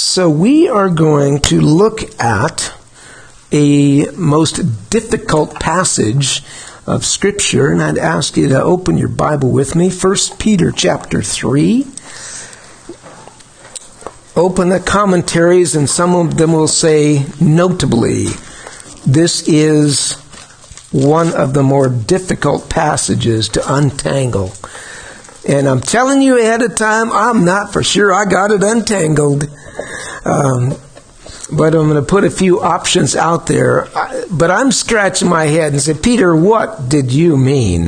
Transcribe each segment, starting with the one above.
So we are going to look at a most difficult passage of Scripture, and I'd ask you to open your Bible with me. 1 Peter chapter 3. Open the commentaries, and some of them will say, notably, this is one of the more difficult passages to untangle. And I'm telling you ahead of time, I'm not for sure I got it untangled. But I'm going to put a few options out there. But I'm scratching my head and say, Peter, what did you mean?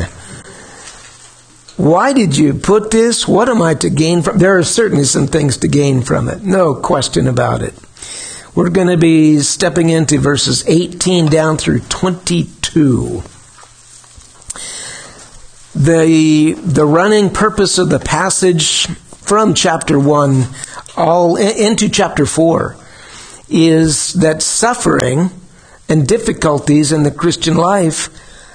Why did you put this? What am I to gain from it? There are certainly some things to gain from it. No question about it. We're going to be stepping into verses 18 down through 22. The running purpose of the passage from chapter 1 all into chapter 4 is that suffering and difficulties in the Christian life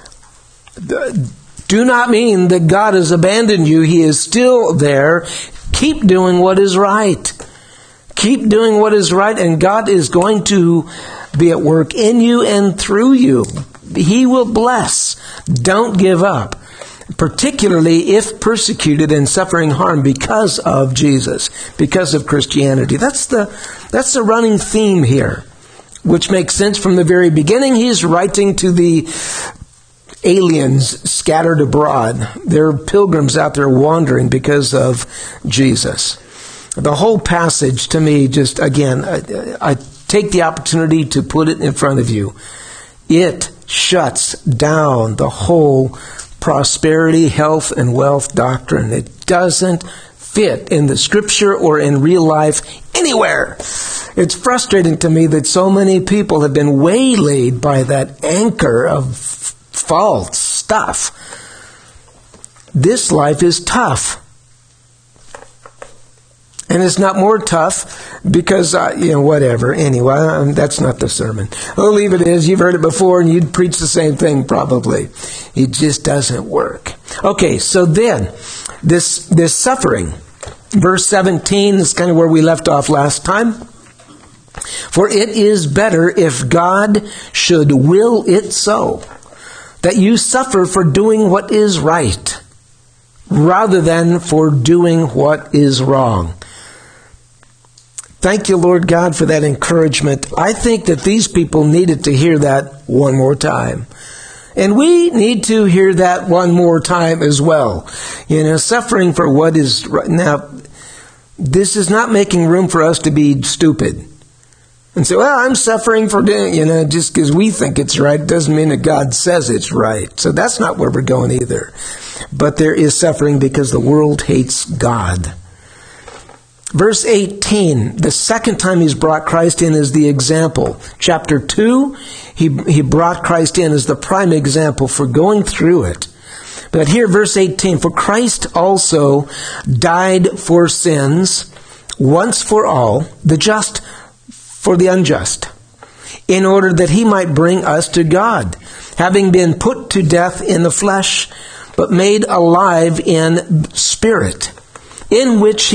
do not mean that God has abandoned you. He is still there. Keep doing what is right. Keep doing what is right, and God is going to be at work in you and through you. He will bless. Don't give up. Particularly if persecuted and suffering harm because of Jesus, because of Christianity. That's the running theme here, which makes sense from the very beginning. He's writing to the aliens scattered abroad. They're pilgrims out there wandering because of Jesus. The whole passage, to me, just again, I take the opportunity to put it in front of you. It shuts down the whole prosperity, health, and wealth doctrine. It doesn't fit in the Scripture or in real life anywhere. It's frustrating to me that so many people have been waylaid by that anchor of false stuff. This life is tough. And it's not more tough because, whatever. Anyway, that's not the sermon. I'll leave it as. You've heard it before and you'd preach the same thing probably. It just doesn't work. Okay, so then, this suffering. Verse 17 is kind of where we left off last time. For it is better if God should will it so, that you suffer for doing what is right, rather than for doing what is wrong. Thank you, Lord God, for that encouragement. I think that these people needed to hear that one more time. And we need to hear that one more time as well. Suffering for what is right. Now, this is not making room for us to be stupid. And say, well, I'm suffering for doing, just because we think it's right doesn't mean that God says it's right. So that's not where we're going either. But there is suffering because the world hates God. Verse 18, the second time he's brought Christ in as the example. Chapter 2, he brought Christ in as the prime example for going through it. But here, verse 18, for Christ also died for sins once for all, the just for the unjust, in order that he might bring us to God, having been put to death in the flesh, but made alive in spirit. In which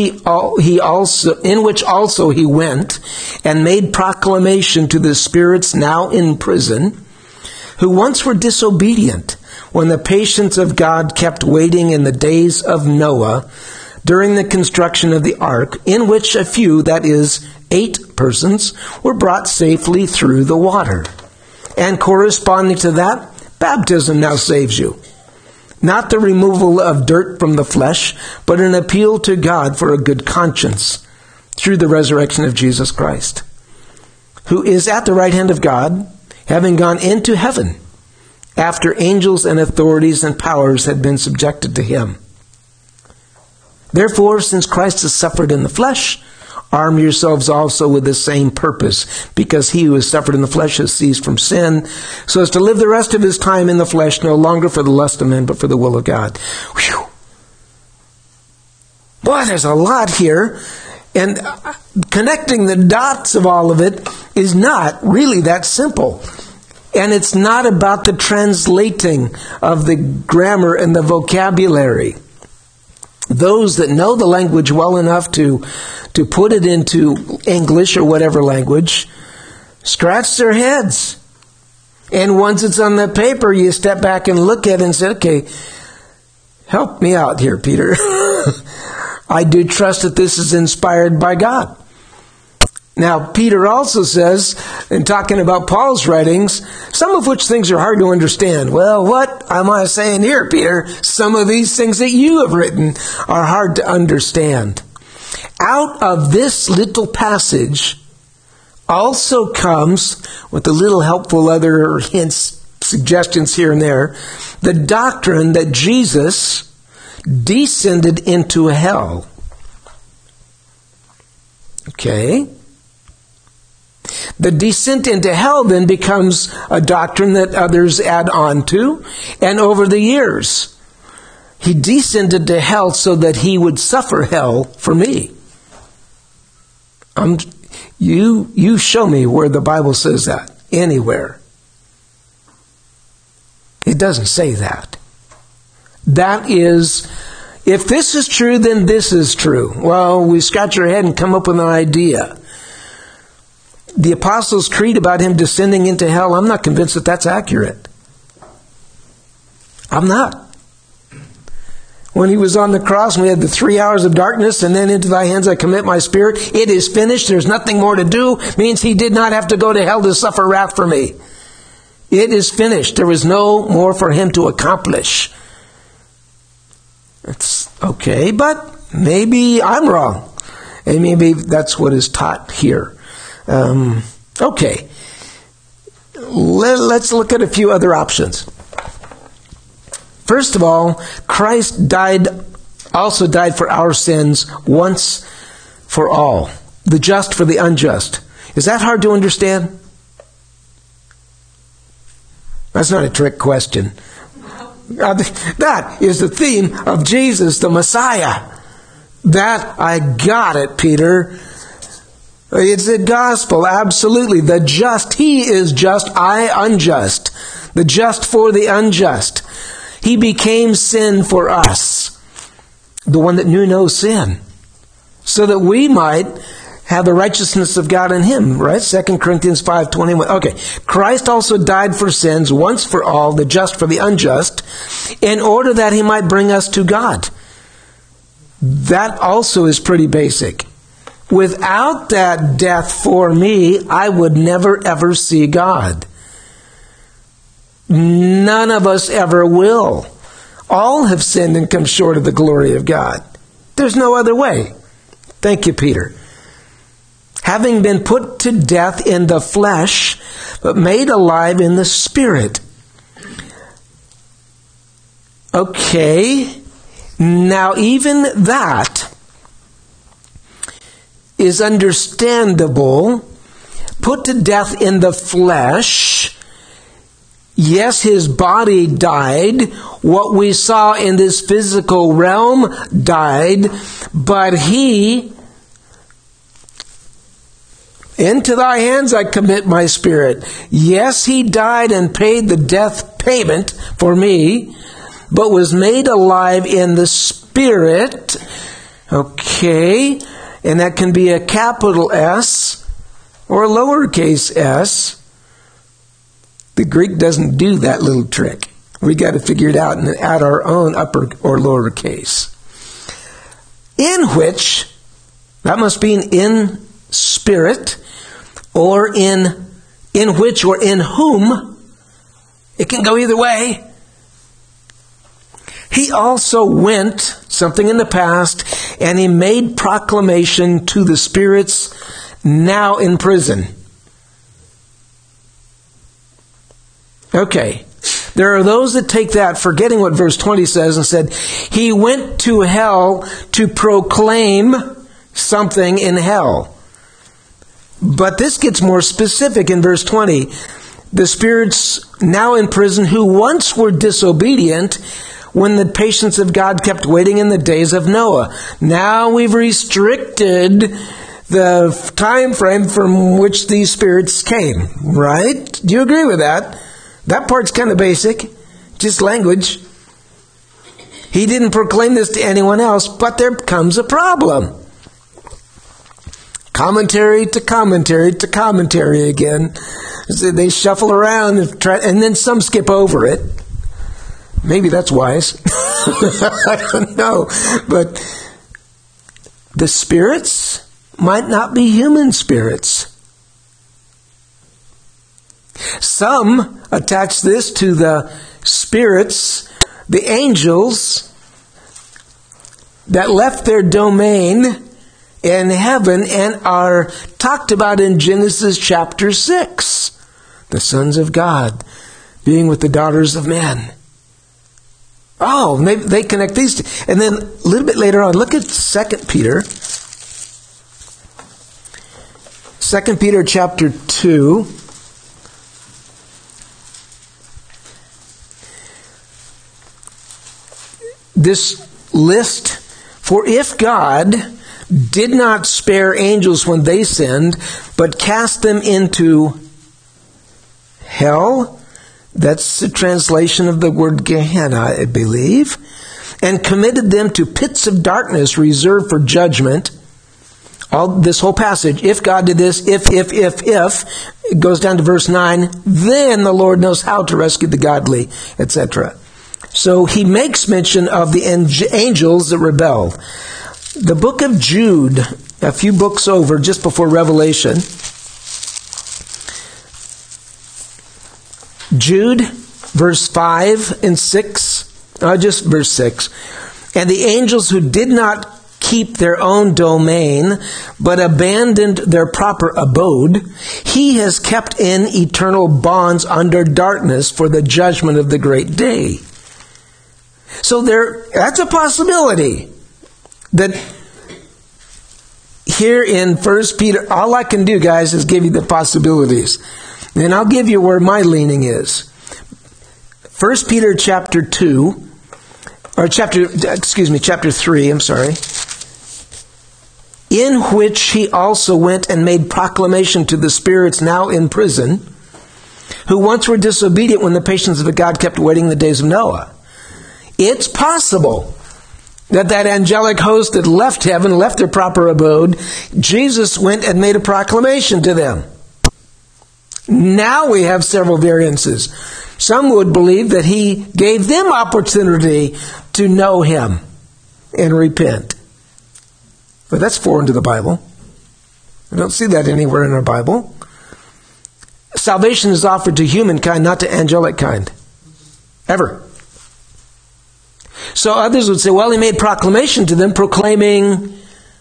also he went and made proclamation to the spirits now in prison, who once were disobedient, when the patience of God kept waiting in the days of Noah, during the construction of the ark, in which a few, that is, 8 persons, were brought safely through the water. And corresponding to that, baptism now saves you. Not the removal of dirt from the flesh, but an appeal to God for a good conscience through the resurrection of Jesus Christ, who is at the right hand of God, having gone into heaven, after angels and authorities and powers had been subjected to him. Therefore, since Christ has suffered in the flesh, arm yourselves also with the same purpose, because he who has suffered in the flesh has ceased from sin, so as to live the rest of his time in the flesh, no longer for the lust of men, but for the will of God. Whew. Boy, there's a lot here. And connecting the dots of all of it is not really that simple. And it's not about the translating of the grammar and the vocabulary. Those that know the language well enough to to put it into English or whatever language, scratch their heads. And once it's on the paper, you step back and look at it and say, okay, help me out here, Peter. I do trust that this is inspired by God. Now, Peter also says, in talking about Paul's writings, some of which things are hard to understand. Well, what am I saying here, Peter? Some of these things that you have written are hard to understand. Out of this little passage also comes, with a little helpful other hints, suggestions here and there, the doctrine that Jesus descended into hell. Okay? The descent into hell then becomes a doctrine that others add on to, and over the years, he descended to hell so that he would suffer hell for me. You show me where the Bible says that, anywhere. It doesn't say that. That is, if this is true, then this is true. Well, we scratch our head and come up with an idea. The Apostles' Creed about him descending into hell, I'm not convinced that that's accurate. I'm not. When he was on the cross, and we had the 3 hours of darkness, and then into thy hands I commit my spirit. It is finished. There's nothing more to do. Means he did not have to go to hell to suffer wrath for me. It is finished. There was no more for him to accomplish. It's okay, but maybe I'm wrong. And maybe that's what is taught here. Okay. Let's look at a few other options. First of all, Christ also died for our sins once for all. The just for the unjust. Is that hard to understand? That's not a trick question. That is the theme of Jesus, the Messiah. That, I got it, Peter. It's the gospel, absolutely. The just, he is just, I unjust. The just for the unjust. He became sin for us, the one that knew no sin, so that we might have the righteousness of God in him, right? 2 Corinthians 5:21. Okay, Christ also died for sins once for all, the just for the unjust, in order that he might bring us to God. That also is pretty basic. Without that death for me, I would never ever see God. None of us ever will. All have sinned and come short of the glory of God. There's no other way. Thank you, Peter. Having been put to death in the flesh, but made alive in the spirit. Okay. Now, even that is understandable. Put to death in the flesh. Yes, his body died. What we saw in this physical realm died. But he, into thy hands I commit my spirit. Yes, he died and paid the death payment for me, but was made alive in the spirit. Okay. And that can be a capital S or a lowercase s. The Greek doesn't do that little trick. We got to figure it out and add our own upper or lowercase. In which, that must be in spirit, or in which or in whom. It can go either way. He also went, something in the past, and he made proclamation to the spirits now in prison. Okay. There are those that take that, forgetting what verse 20 says, and said, he went to hell to proclaim something in hell. But this gets more specific in verse 20. The spirits now in prison who once were disobedient when the patience of God kept waiting in the days of Noah. Now we've restricted the time frame from which these spirits came, right? Do you agree with that? That part's kind of basic, just language. He didn't proclaim this to anyone else, but there comes a problem. commentary to commentary to commentary again. So they shuffle around and then some skip over it. Maybe that's wise. I don't know. But the spirits might not be human spirits. Some attach this to the spirits, the angels that left their domain in heaven and are talked about in Genesis chapter 6. The sons of God being with the daughters of men. Oh, they connect these two. And then a little bit later on, look at 2 Peter. 2 Peter chapter 2. This list, for if God did not spare angels when they sinned, but cast them into hell, that's the translation of the word Gehenna, I believe, and committed them to pits of darkness reserved for judgment. This whole passage, if God did this, if, it goes down to verse 9, then the Lord knows how to rescue the godly, etc. So he makes mention of the angels that rebel. The book of Jude, a few books over, just before Revelation. Jude, verse 5 and 6. Just verse 6. And the angels who did not keep their own domain, but abandoned their proper abode, he has kept in eternal bonds under darkness for the judgment of the great day. So that's a possibility. That here in 1 Peter, all I can do, guys, is give you the possibilities. And I'll give you where my leaning is. 1 Peter chapter 2, or chapter 3, I'm sorry. In which he also went and made proclamation to the spirits now in prison, who once were disobedient when the patience of God kept waiting the days of Noah. It's possible that angelic host that left heaven, left their proper abode, Jesus went and made a proclamation to them. Now we have several variances. Some would believe that he gave them opportunity to know him and repent. But that's foreign to the Bible. I don't see that anywhere in our Bible. Salvation is offered to humankind, not to angelic kind. Ever. So others would say, well, he made proclamation to them proclaiming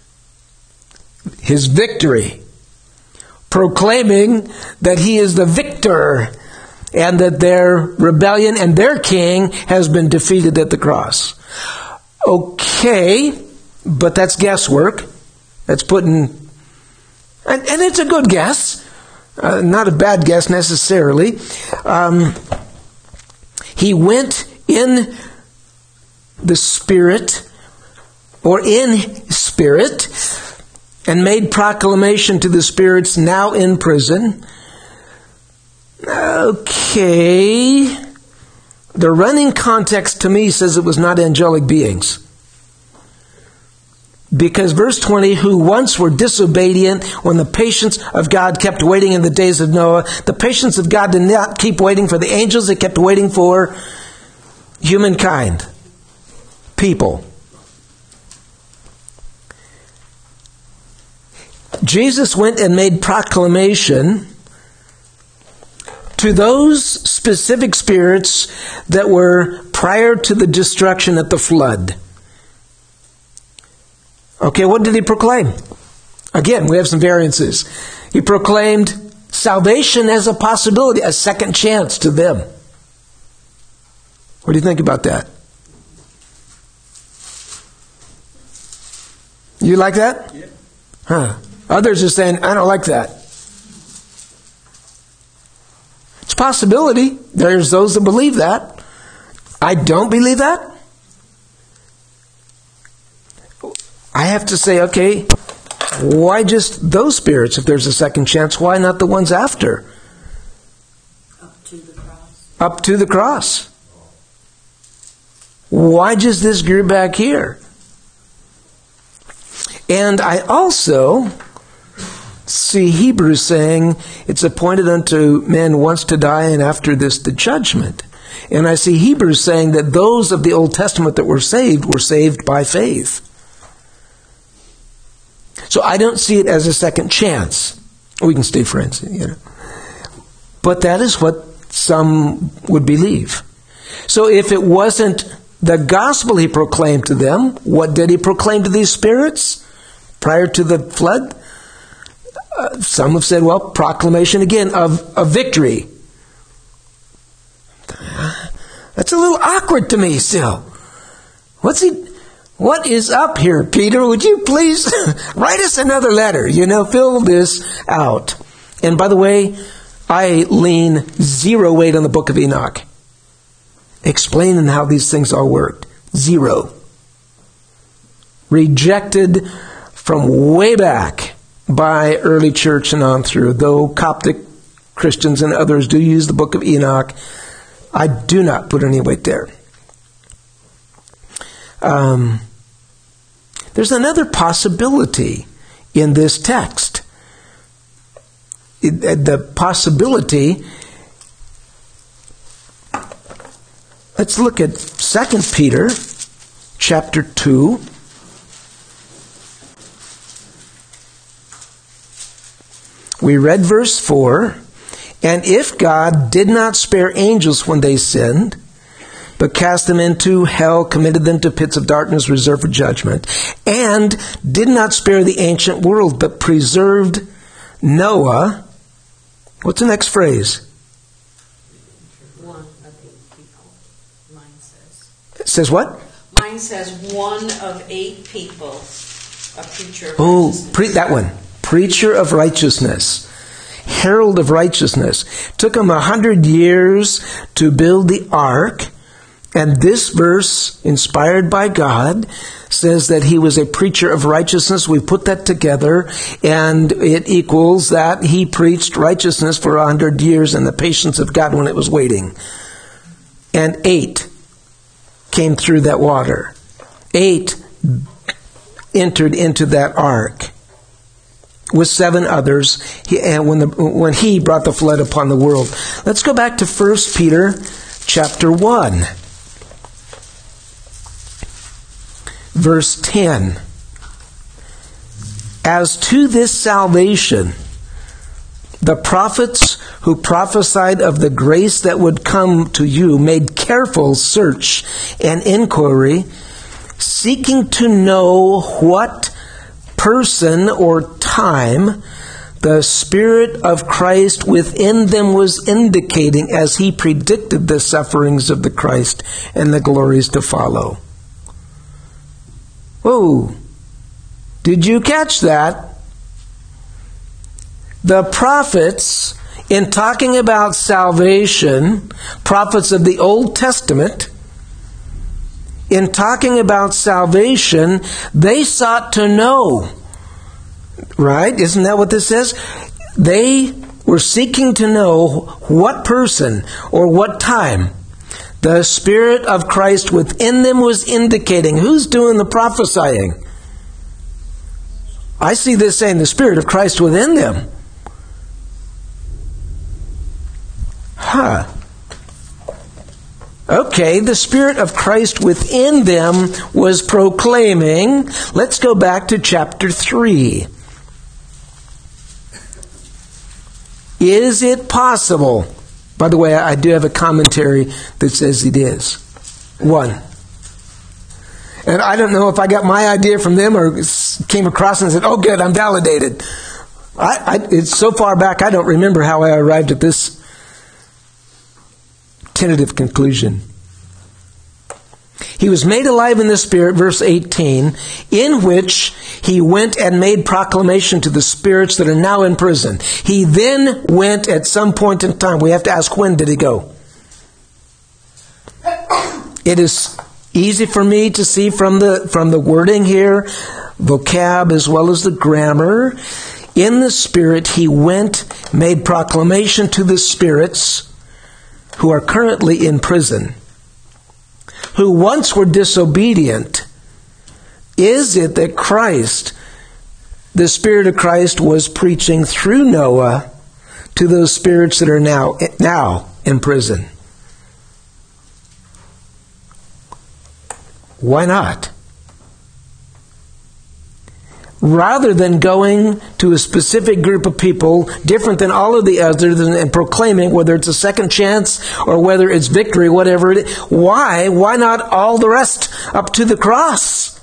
his victory. Proclaiming that he is the victor and that their rebellion and their king has been defeated at the cross. Okay, but that's guesswork. That's putting... And it's a good guess. Not a bad guess necessarily. He went in the Spirit, or in Spirit, and made proclamation to the spirits now in prison. Okay. The running context to me says it was not angelic beings. Because verse 20, who once were disobedient when the patience of God kept waiting in the days of Noah. The patience of God did not keep waiting for the angels, it kept waiting for humankind. People. Jesus went and made proclamation to those specific spirits that were prior to the destruction at the flood. Okay, what did he proclaim? Again, we have some variances. He proclaimed salvation as a possibility, a second chance to them. What do you think about that? You like that? Yeah. Huh. Others are saying, I don't like that. It's a possibility. There's those that believe that. I don't believe that. I have to say, okay, why just those spirits if there's a second chance? Why not the ones after? Up to the cross. Up to the cross. Why just this group back here? And I also see Hebrews saying, it's appointed unto men once to die, and after this the judgment. And I see Hebrews saying that those of the Old Testament that were saved by faith. So I don't see it as a second chance. We can stay friends, But that is what some would believe. So if it wasn't the gospel he proclaimed to them, what did he proclaim to these spirits prior to the flood? Some have said, well, proclamation again of victory. That's a little awkward to me still. What is up here, Peter? Would you please write us another letter? Fill this out. And by the way, I lean zero weight on the book of Enoch, explaining how these things all worked. Zero. Rejected from way back by early church and on through. Though Coptic Christians and others do use the book of Enoch, I do not put any weight there. There's another possibility in this text. The possibility, let's look at 2 Peter chapter 2. We read verse 4. And if God did not spare angels when they sinned, but cast them into hell, committed them to pits of darkness reserved for judgment, and did not spare the ancient world, but preserved Noah. What's the next phrase? One of 8 people, mine says. It says what? Mine says one of 8 people, a preacher of righteousness. That one. Preacher of righteousness. Herald of righteousness. Took him 100 years to build the ark. And this verse, inspired by God, says that he was a preacher of righteousness. We put that together, and it equals that he preached righteousness for 100 years and the patience of God when it was waiting. And 8 came through that water. 8 entered into that ark with 7 others when he brought the flood upon the world. Let's go back to 1 Peter chapter 1. Verse 10. As to this salvation, the prophets who prophesied of the grace that would come to you made careful search and inquiry, seeking to know what person or time the Spirit of Christ within them was indicating as he predicted the sufferings of the Christ and the glories to follow. Whoa! Did you catch that? The prophets, in talking about salvation, prophets of the Old Testament, in talking about salvation, they sought to know. Right? Isn't that what this says? They were seeking to know what person or what time the Spirit of Christ within them was indicating. Who's doing the prophesying? I see this saying the Spirit of Christ within them. Okay, the Spirit of Christ within them was proclaiming. Let's go back to chapter 3. Is it possible? By the way, I do have a commentary that says it is. 1. And I don't know if I got my idea from them or came across and said, oh good, I'm validated. It's so far back I don't remember how I arrived at this tentative conclusion. He was made alive in the Spirit, verse 18, in which he went and made proclamation to the spirits that are now in prison. He then went at some point in time. We have to ask, when did he go? It is easy for me to see from the wording here, vocab as well as the grammar. In the Spirit, he went, made proclamation to the spirits who are currently in prison, who once were disobedient. Is it that Christ the Spirit of Christ was preaching through Noah to those spirits that are now in prison. Why not? Rather than going to a specific group of people, different than all of the others, and proclaiming whether it's a second chance or whether it's victory, whatever it is, why not all the rest up to the cross?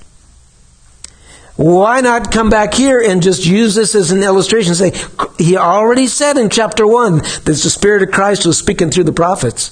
Why not come back here and just use this as an illustration? Say, he already said in chapter 1 that the Spirit of Christ was speaking through the prophets.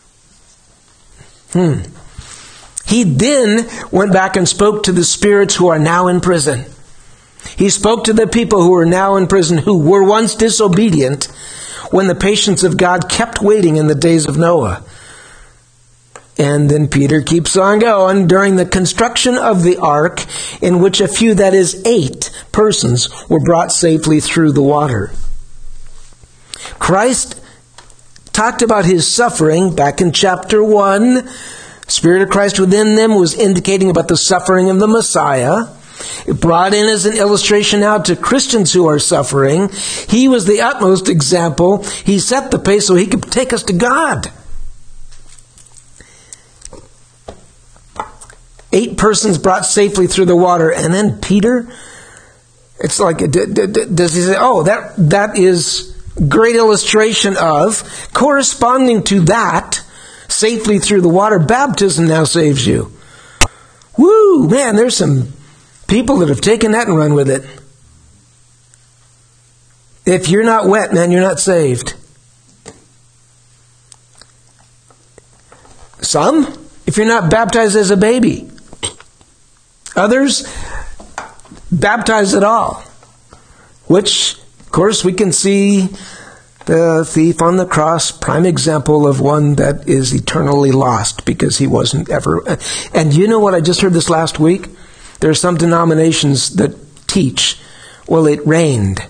He then went back and spoke to the spirits who are now in prison. He spoke to the people who are now in prison, who were once disobedient when the patience of God kept waiting in the days of Noah. And then Peter keeps on going. During the construction of the ark, in which a few, that is 8 persons, were brought safely through the water. Christ talked about his suffering back in chapter 1. Spirit of Christ within them was indicating about the suffering of the Messiah. It brought in as an illustration now to Christians who are suffering. He was the utmost example. He set the pace so he could take us to God. 8 persons brought safely through the water. And then Peter, it's like, does he say, that is great illustration of, corresponding to that, safely through the water, baptism now saves you. Woo, man, there's some people that have taken that and run with it. If you're not wet, man, you're not saved. Some, if you're not baptized as a baby. Others, baptized at all. Which, of course, we can see the thief on the cross, prime example of one that is eternally lost because he wasn't ever... And you know what? I just heard this last week. There are some denominations that teach, well, it rained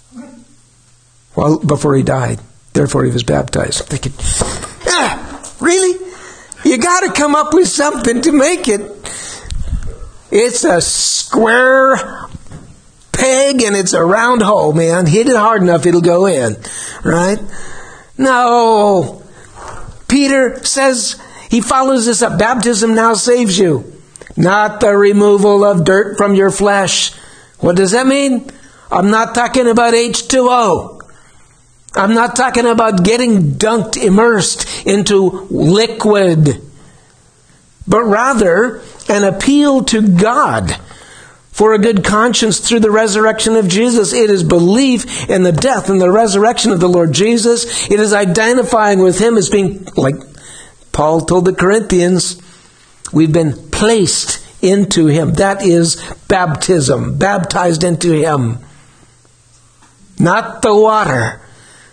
before he died. Therefore, he was baptized. I'm thinking, really? You got to come up with something to make it. It's a square peg and it's a round hole, man. Hit it hard enough, it'll go in. Right? No. Peter says, he follows this up. Baptism now saves you. Not the removal of dirt from your flesh. What does that mean? I'm not talking about H2O. I'm not talking about getting dunked, immersed into liquid. But rather, an appeal to God for a good conscience through the resurrection of Jesus. It is belief in the death and the resurrection of the Lord Jesus. It is identifying with Him as being, like Paul told the Corinthians, we've been placed into Him. That is baptism, baptized into Him. Not the water.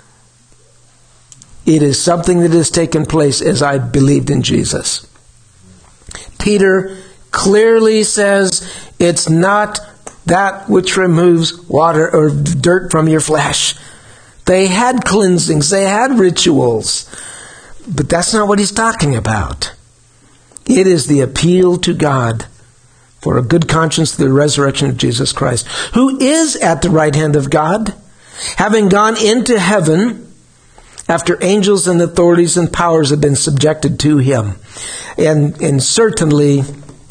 It is something that has taken place as I believed in Jesus. Peter clearly says it's not that which removes water or dirt from your flesh. They had cleansings, they had rituals, but that's not what he's talking about. It is the appeal to God for a good conscience through the resurrection of Jesus Christ, who is at the right hand of God, having gone into heaven after angels and authorities and powers have been subjected to Him. And certainly,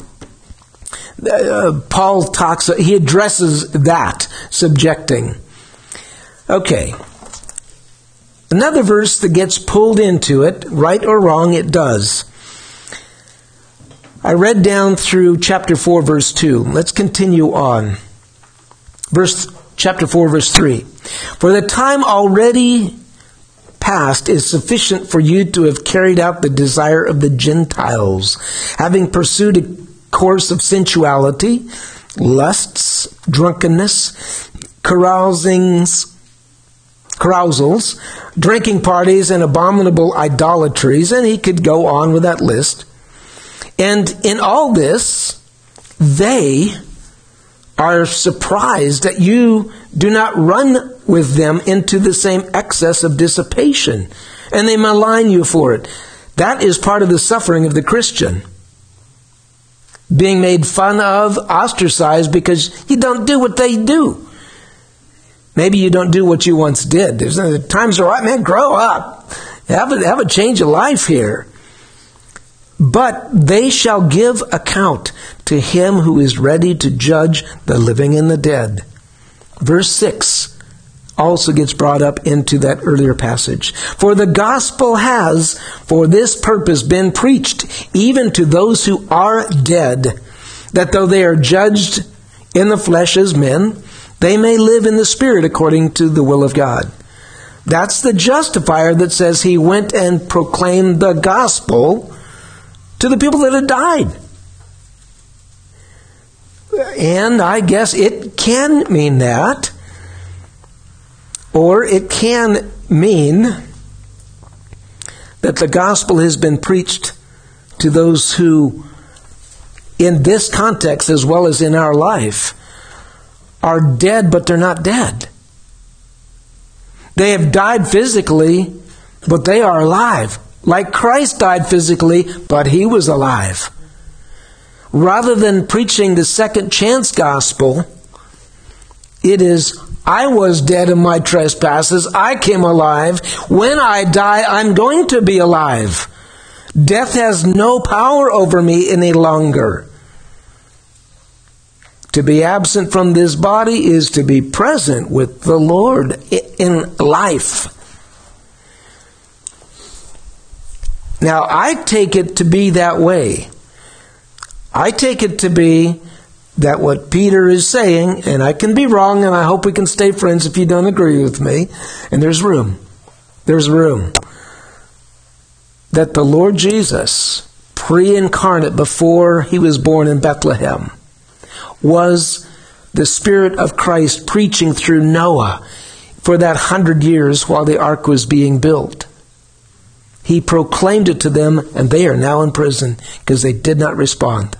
Paul he addresses that, subjecting. Okay. Another verse that gets pulled into it, right or wrong, it does. I read down through chapter 4, verse 2. Let's continue on. Chapter 4, verse 3. For the time already past is sufficient for you to have carried out the desire of the Gentiles, having pursued a course of sensuality, lusts, drunkenness, carousals, drinking parties, and abominable idolatries, and he could go on with that list. And in all this, they are surprised that you do not run with them into the same excess of dissipation, and they malign you for it. That is part of the suffering of the Christian. Being made fun of, ostracized because you don't do what they do. Maybe you don't do what you once did. There's times where, man, grow up. Have a change of life here. But they shall give account to him who is ready to judge the living and the dead. Verse 6 also gets brought up into that earlier passage. For the gospel has, for this purpose, been preached even to those who are dead, that though they are judged in the flesh as men, they may live in the Spirit according to the will of God. That's the justifier that says he went and proclaimed the gospel to the people that had died. And I guess it can mean that. Or it can mean that the gospel has been preached to those who, in this context as well as in our life, are dead, but they're not dead. They have died physically, but they are alive. Like Christ died physically, but he was alive. Rather than preaching the second chance gospel, it is, I was dead in my trespasses, I came alive. When I die, I'm going to be alive. Death has no power over me any longer. To be absent from this body is to be present with the Lord in life. Now, I take it to be that way. I take it to be that what Peter is saying, and I can be wrong, and I hope we can stay friends if you don't agree with me, and there's room. There's room. That the Lord Jesus, pre-incarnate before he was born in Bethlehem, was the Spirit of Christ preaching through Noah for that 100 years while the ark was being built. He proclaimed it to them, and they are now in prison because they did not respond.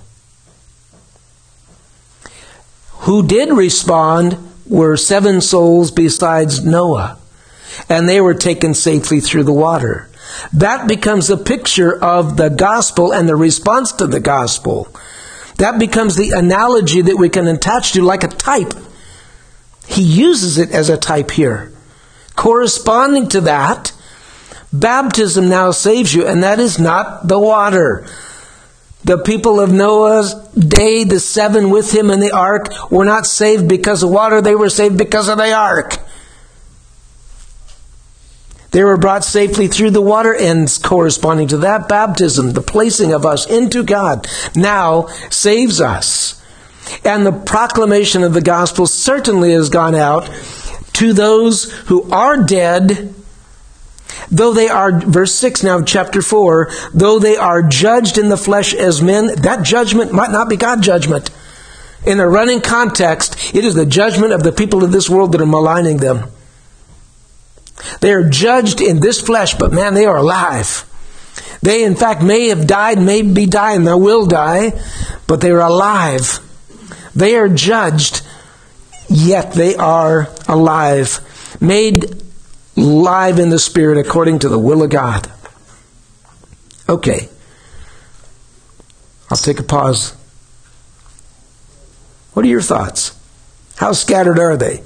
Who did respond were 7 souls besides Noah, and they were taken safely through the water. That becomes a picture of the gospel and the response to the gospel. That becomes the analogy that we can attach to like a type. He uses it as a type here. Corresponding to that, baptism now saves you, and that is not the water. The people of Noah's day, the 7 with him in the ark, were not saved because of water. They were saved because of the ark. They were brought safely through the water, and corresponding to that, baptism, the placing of us into God, now saves us. And the proclamation of the gospel certainly has gone out to those who are dead, though they are, verse 6 now of chapter 4, though they are judged in the flesh as men. That judgment might not be God's judgment. In the running context, it is the judgment of the people of this world that are maligning them. They are judged in this flesh, but man, they are alive. They, in fact, may have died, may be dying, they will die, but they are alive. They are judged, yet they are alive. Made live in the Spirit according to the will of God. Okay. I'll take a pause. What are your thoughts? How scattered are they?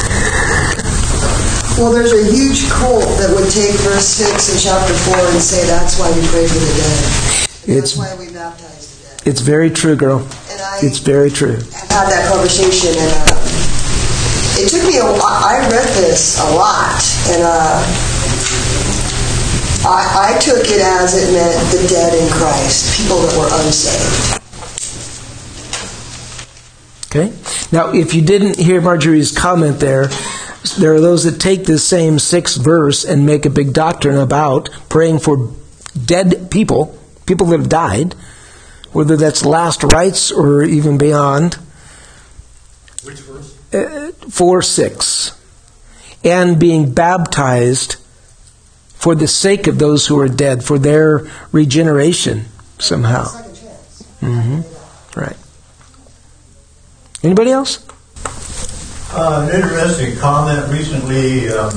Well, there's a huge cult that would take verse 6 in chapter 4 and say that's why we pray for the dead. That's why we baptize the dead. It's very true, girl. It's very true. I've had that conversation, and it took me I read this a lot, and I took it as it meant the dead in Christ, people that were unsaved. Okay. Now, if you didn't hear Marjorie's comment there are those that take this same 6th verse and make a big doctrine about praying for dead people that have died, whether that's last rites or even beyond. Which verse? 4:6. And being baptized for the sake of those who are dead, for their regeneration somehow. Second chance. Mm-hmm. Right. Anybody else? An interesting comment recently, an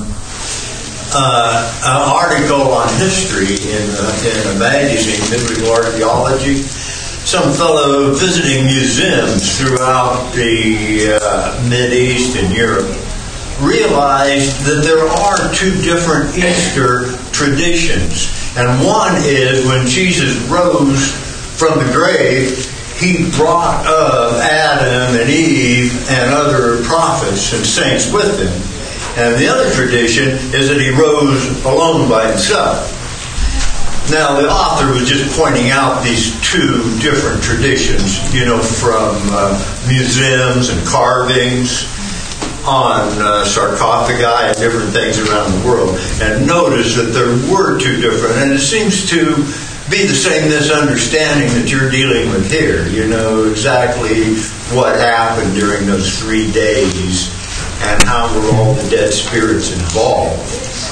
article on history in a magazine, Biblical Archaeology. Some fellow visiting museums throughout the Mideast and Europe realized that there are two different Easter traditions. And one is when Jesus rose from the grave, he brought Adam and Eve and other prophets and saints with him. And the other tradition is that he rose alone by himself. Now, the author was just pointing out these two different traditions, from museums and carvings on sarcophagi and different things around the world. And notice that there were two different, and it seems to be the same misunderstanding that you're dealing with here. You know exactly what happened during those 3 days and how were all the dead spirits involved.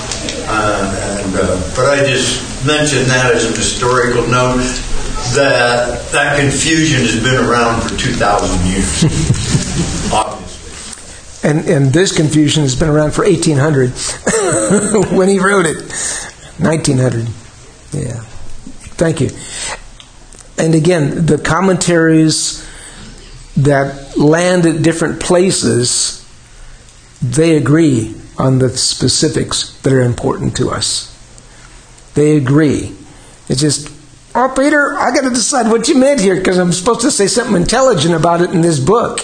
But I just mentioned that as a historical note, that confusion has been around for 2,000 years, obviously. And this confusion has been around for 1800 when he wrote it. 1900. Yeah. Thank you. And again, the commentaries that land at different places, they agree on the specifics that are important to us. They agree. It's just, Peter, I got to decide what you meant here because I'm supposed to say something intelligent about it in this book.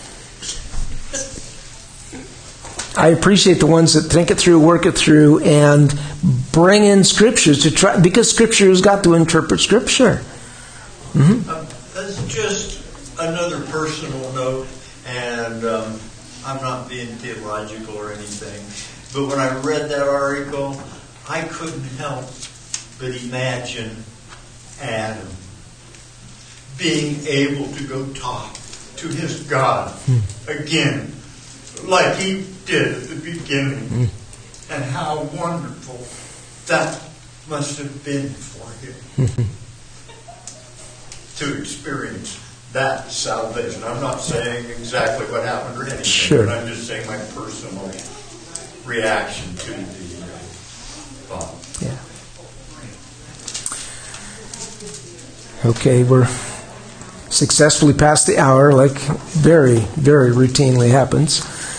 I appreciate the ones that think it through, work it through, and bring in scriptures to try, because Scripture has got to interpret Scripture. Mm-hmm. That's just another personal note, and I'm not being theological or anything, but when I read that article, I couldn't help but imagine Adam being able to go talk to his God again, like he did at the beginning, and how wonderful that must have been for him to experience that salvation. I'm not saying exactly what happened or anything, sure, but I'm just saying my personal reaction to the thought. Yeah. Okay, we're successfully past the hour, like very, very routinely happens.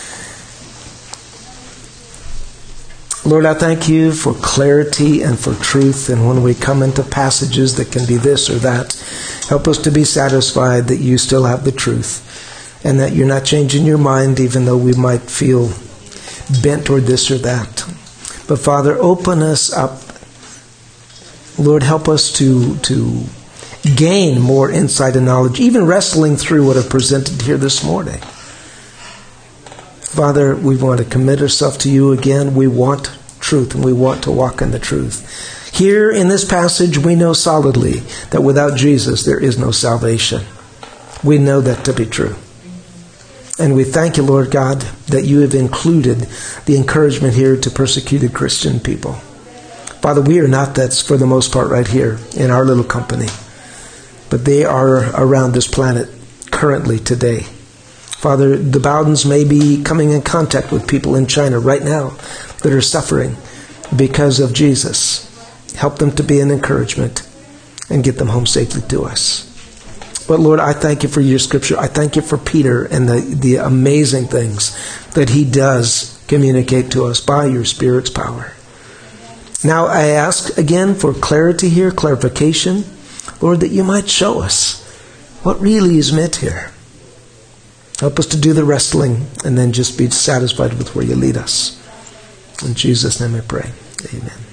Lord, I thank you for clarity and for truth. And when we come into passages that can be this or that, help us to be satisfied that you still have the truth and that you're not changing your mind even though we might feel bent toward this or that. But Father, open us up. Lord, help us to gain more insight and knowledge, even wrestling through what I've presented here this morning. Father, we want to commit ourselves to you again. We want truth and we want to walk in the truth. Here in this passage, we know solidly that without Jesus, there is no salvation. We know that to be true. And we thank you, Lord God, that you have included the encouragement here to persecuted Christian people. Father, we are not that for the most part right here in our little company, but they are around this planet currently today. Father, the Bowdens may be coming in contact with people in China right now that are suffering because of Jesus. Help them to be an encouragement and get them home safely to us. But Lord, I thank you for your Scripture. I thank you for Peter and the amazing things that he does communicate to us by your Spirit's power. Now I ask again for clarity here, clarification, Lord, that you might show us what really is meant here. Help us to do the wrestling and then just be satisfied with where you lead us. In Jesus' name I pray. Amen.